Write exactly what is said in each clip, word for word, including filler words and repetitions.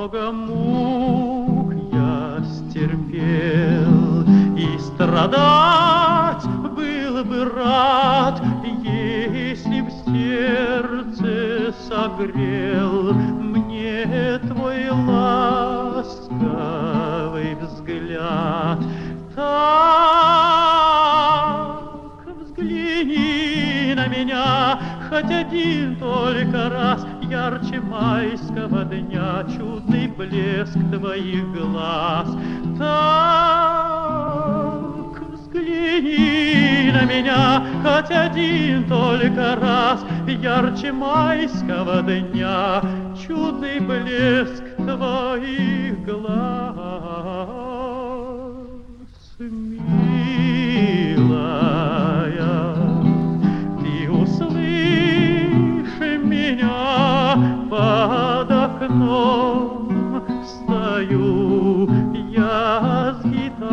много мук я стерпел, и страдать был бы рад, если б сердце согрел мне твой ласковый взгляд. Так взгляни на меня хоть один только раз, ярче майского дня чудный блеск твоих глаз. Так взгляни на меня хоть один только раз, ярче майского дня чудный блеск твоих глаз. Милая, ты услышь меня, под окном стою я с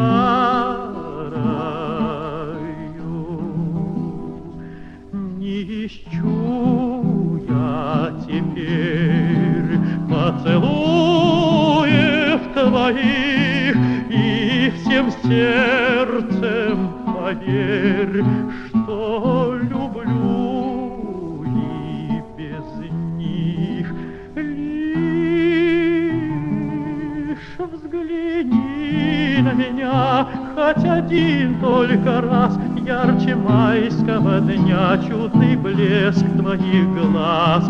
гитарою. Не ищу я теперь поцелуев твоих, и всем сердцем поверь, что люблю и без них. Лишь взгляни на меня хоть один только раз, ярче майского дня чудный блеск твоих глаз.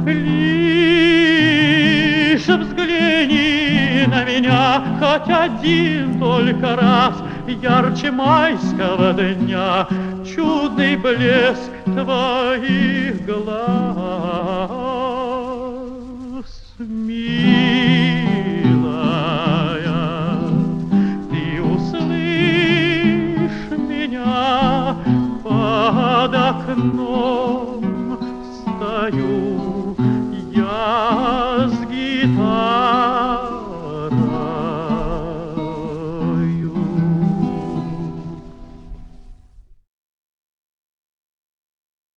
Лишь взгляни на меня хоть один только раз, ярче майского дня чудный блеск твоих глаз. Милая, ты услышь меня, под окном стою